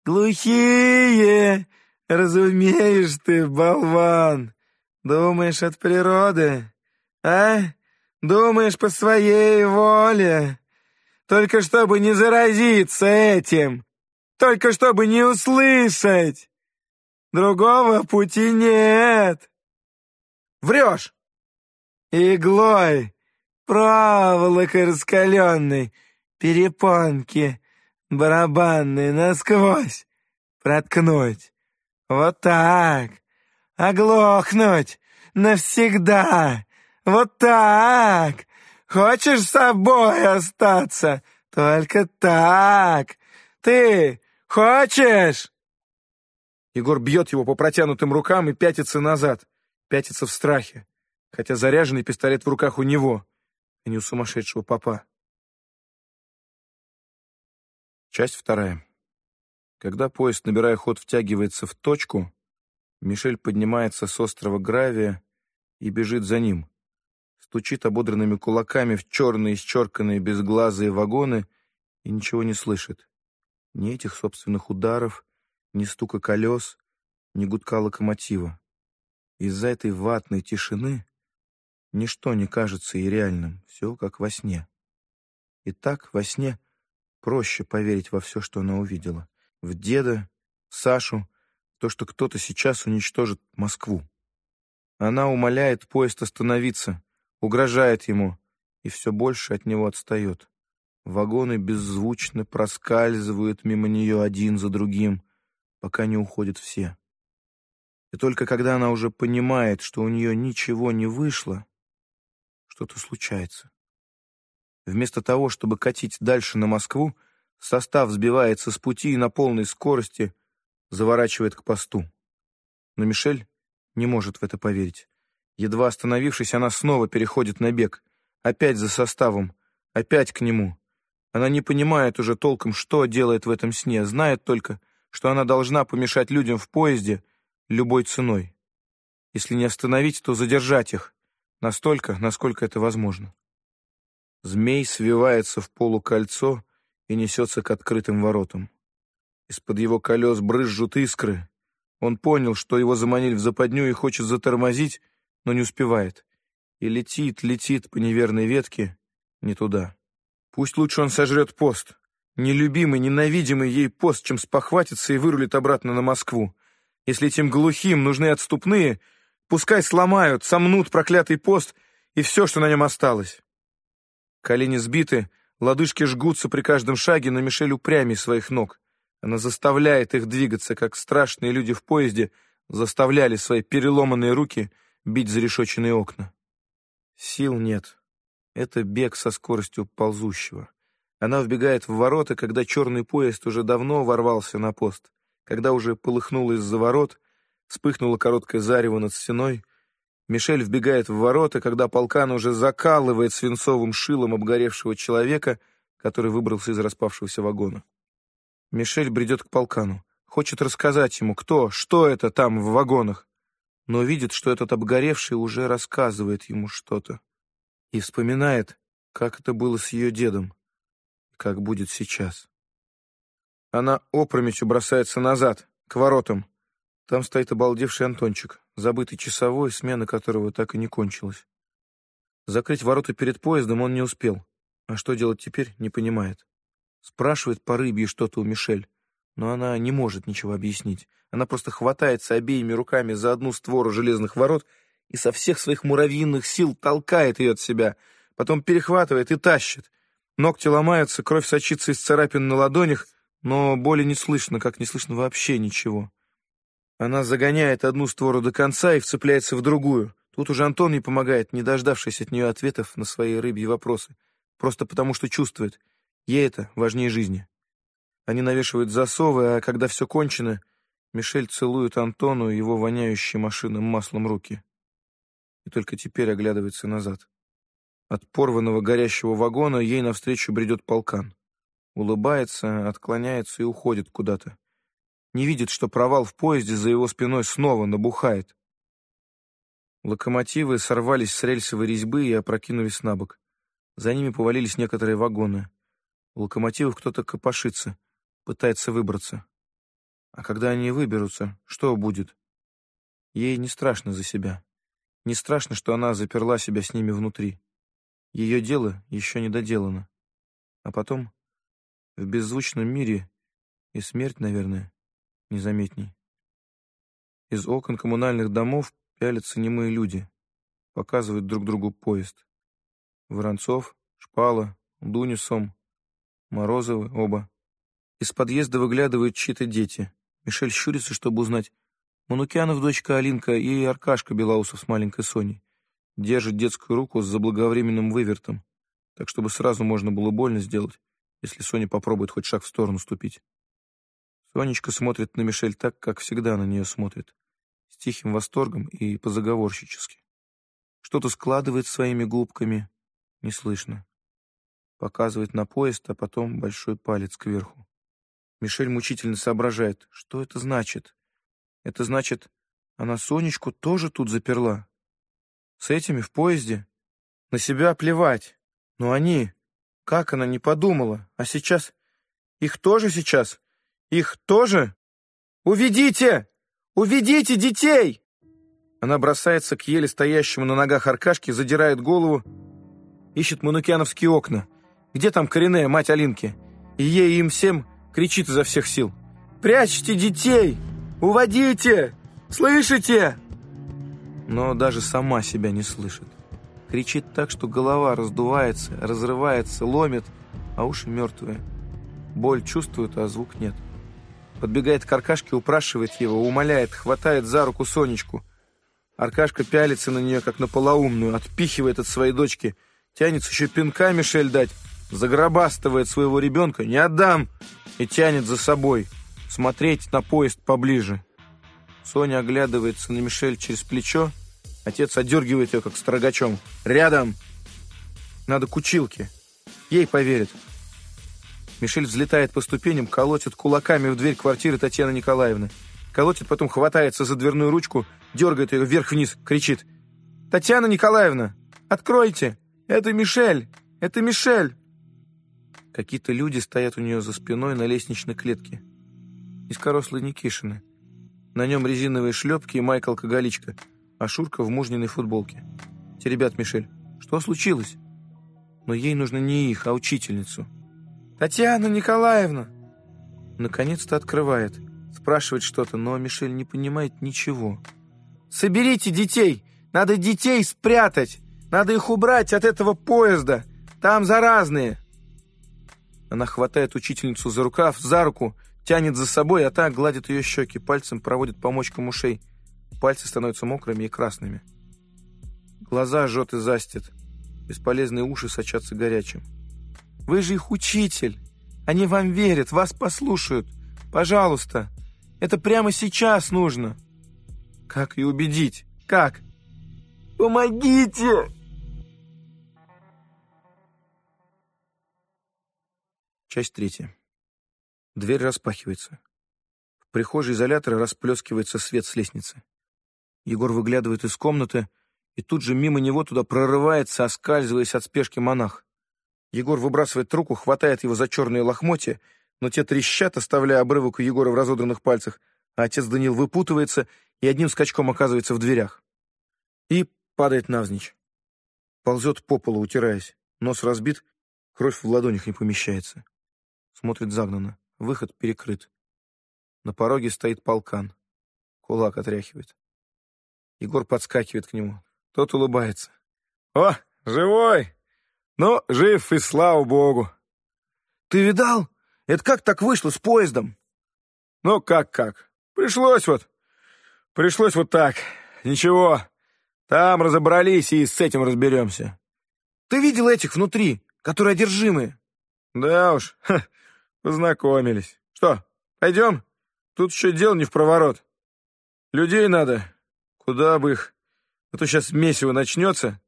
Глухие! Разумеешь ты, болван! Думаешь от природы, а? Думаешь по своей воле? Только чтобы не заразиться этим, только чтобы не услышать. Другого пути нет. Врешь! Иглой, проволокой раскаленной, перепонки барабанные насквозь проткнуть. Вот так. Оглохнуть навсегда. Вот так. Хочешь с собой остаться? Только так. Ты хочешь? Егор бьет его по протянутым рукам и пятится назад. Пятится в страхе. Хотя заряженный пистолет в руках у него, а не у сумасшедшего попа. Часть 2. Когда поезд, набирая ход, втягивается в точку, Мишель поднимается с острова Гравия и бежит за ним. Стучит ободранными кулаками в черные, исчерканные, безглазые вагоны и ничего не слышит. Ни этих собственных ударов, ни стука колес, ни гудка локомотива. Из-за этой ватной тишины ничто не кажется и реальным, все как во сне. И так во сне проще поверить во все, что она увидела. В деда, Сашу, то, что кто-то сейчас уничтожит Москву. Она умоляет поезд остановиться, угрожает ему, и все больше от него отстает. Вагоны беззвучно проскальзывают мимо нее один за другим, пока не уходят все. И только когда она уже понимает, что у нее ничего не вышло, что-то случается. Вместо того, чтобы катить дальше на Москву, состав сбивается с пути и на полной скорости заворачивает к посту. Но Мишель не может в это поверить. Едва остановившись, она снова переходит на бег. Опять за составом, опять к нему. Она не понимает уже толком, что делает в этом сне, знает только, что она должна помешать людям в поезде любой ценой. Если не остановить, то задержать их настолько, насколько это возможно. Змей свивается в полукольцо и несется к открытым воротам. Из-под его колес брызжут искры. Он понял, что его заманили в западню и хочет затормозить, но не успевает. И летит по неверной ветке не туда. Пусть лучше он сожрет пост. Нелюбимый, ненавидимый ей пост, чем спохватится и вырулит обратно на Москву. Если этим глухим нужны отступные, пускай сломают, сомнут проклятый пост и все, что на нем осталось. Колени сбиты, лодыжки жгутся при каждом шаге, но Мишель упрямей своих ног. Она заставляет их двигаться, как страшные люди в поезде заставляли свои переломанные руки бить зарешоченные окна. Сил нет. Это бег со скоростью ползущего. Она вбегает в ворота, когда черный поезд уже давно ворвался на пост, когда уже полыхнуло из-за ворот, вспыхнуло короткое зарево над стеной. Мишель вбегает в ворота, когда полкан уже закалывает свинцовым шилом обгоревшего человека, который выбрался из распавшегося вагона. Мишель бредет к полкану, хочет рассказать ему, кто, что это там в вагонах, но видит, что этот обгоревший уже рассказывает ему что-то. И вспоминает, как это было с ее дедом, как будет сейчас. Она опрометью бросается назад, к воротам. Там стоит обалдевший Антончик, забытый часовой, смена которого так и не кончилась. Закрыть ворота перед поездом он не успел, а что делать теперь, не понимает. Спрашивает по рыбье что-то у Мишель, но она не может ничего объяснить. Она просто хватается обеими руками за одну створу железных ворот и со всех своих муравьиных сил толкает ее от себя, потом перехватывает и тащит. Ногти ломаются, кровь сочится из царапин на ладонях, но боли не слышно, как не слышно вообще ничего. Она загоняет одну створу до конца и вцепляется в другую. Тут уже Антон ей помогает, не дождавшись от нее ответов на свои рыбьи вопросы, просто потому что чувствует, ей это важнее жизни. Они навешивают засовы, а когда все кончено, Мишель целует Антону и его воняющие машинным маслом руки. И только теперь оглядывается назад. От порванного горящего вагона ей навстречу бредет полкан. Улыбается, отклоняется и уходит куда-то. Не видит, что провал в поезде за его спиной снова набухает. Локомотивы сорвались с рельсовой резьбы и опрокинулись на бок. За ними повалились некоторые вагоны. У локомотивов кто-то копошится, пытается выбраться. А когда они выберутся, что будет? Ей не страшно за себя. Не страшно, что она заперла себя с ними внутри. Ее дело еще не доделано. А потом в беззвучном мире и смерть, наверное, незаметней. Из окон коммунальных домов пялятся немые люди, показывают друг другу поезд. Воронцов, Шпала, Дуня Сом, Морозовы оба. Из подъезда выглядывают чьи-то дети. Мишель щурится, чтобы узнать. Манукянов дочка Алинка и Аркашка Белоусов с маленькой Соней. Держит детскую руку с заблаговременным вывертом, так чтобы сразу можно было больно сделать, если Соня попробует хоть шаг в сторону ступить. Сонечка смотрит на Мишель так, как всегда на нее смотрит, с тихим восторгом и позаговорщически. Что-то складывает своими губками, не слышно. Показывает на поезд, а потом большой палец кверху. Мишель мучительно соображает, что это значит. Это значит, она Сонечку тоже тут заперла. С этими в поезде? На себя плевать. Но они... Как она не подумала? А сейчас... Их тоже сейчас? Их тоже? Уведите! Уведите детей! Она бросается к еле стоящему на ногах Аркашке, задирает голову, ищет манукяновские окна. Где там коренная мать Алинки? И ей и им всем кричит изо всех сил. «Прячьте детей! Уводите! Слышите?» Но даже сама себя не слышит. Кричит так, что голова раздувается, разрывается, ломит, а уши мертвые. Боль чувствует, а звук нет. Подбегает к Аркашке, упрашивает его, умоляет, хватает за руку Сонечку. Аркашка пялится на нее, как на полоумную, отпихивает от своей дочки, тянется еще пинка Мишель дать, загробастывает своего ребенка, не отдам, и тянет за собой, смотреть на поезд поближе. Соня оглядывается на Мишель через плечо, отец отдергивает ее, как строгачом. «Рядом! Надо к училке, ей поверят». Мишель взлетает по ступеням, колотит кулаками в дверь квартиры Татьяны Николаевны. Колотит, потом хватается за дверную ручку, дергает ее вверх-вниз, кричит: «Татьяна Николаевна, откройте! Это Мишель! Это Мишель!» Какие-то люди стоят у нее за спиной на лестничной клетке. Низкорослые Никишины. На нем резиновые шлепки и майка-алкоголичка, а Шурка в мужниной футболке. Теребят Мишель. Что случилось? Но ей нужно не их, а учительницу. «Татьяна Николаевна!» Наконец-то открывает. Спрашивает что-то, но Мишель не понимает ничего. «Соберите детей! Надо детей спрятать! Надо их убрать от этого поезда! Там заразные!» Она хватает учительницу за рукав, за руку, тянет за собой, а та гладит ее щеки, пальцем проводит по мочкам ушей. Пальцы становятся мокрыми и красными. Глаза жжет и застит. Бесполезные уши сочатся горячим. «Вы же их учитель! Они вам верят, вас послушают! Пожалуйста! Это прямо сейчас нужно!» «Как ее убедить? Как?» «Помогите!» Часть 3. Дверь распахивается. В прихожей изолятора расплескивается свет с лестницы. Егор выглядывает из комнаты, и тут же мимо него туда прорывается, оскальзываясь от спешки, монах. Егор выбрасывает руку, хватает его за черные лохмотья, но те трещат, оставляя обрывок у Егора в разодранных пальцах, а отец Данил выпутывается и одним скачком оказывается в дверях. И падает навзничь. Ползет по полу, утираясь. Нос разбит, кровь в ладонях не помещается. Смотрит загнанно. Выход перекрыт. На пороге стоит полкан. Кулак отряхивает. Егор подскакивает к нему. Тот улыбается. «О, живой! Ну, жив, и слава богу!» «Ты видал? Это как так вышло с поездом?» «Ну, как? Пришлось вот так. Ничего, там разобрались и с этим разберемся». «Ты видел этих внутри, которые одержимые?» «Да уж, познакомились. Что, пойдем? Тут еще дело не впроворот. Людей надо. Куда бы их? А то сейчас месиво начнется.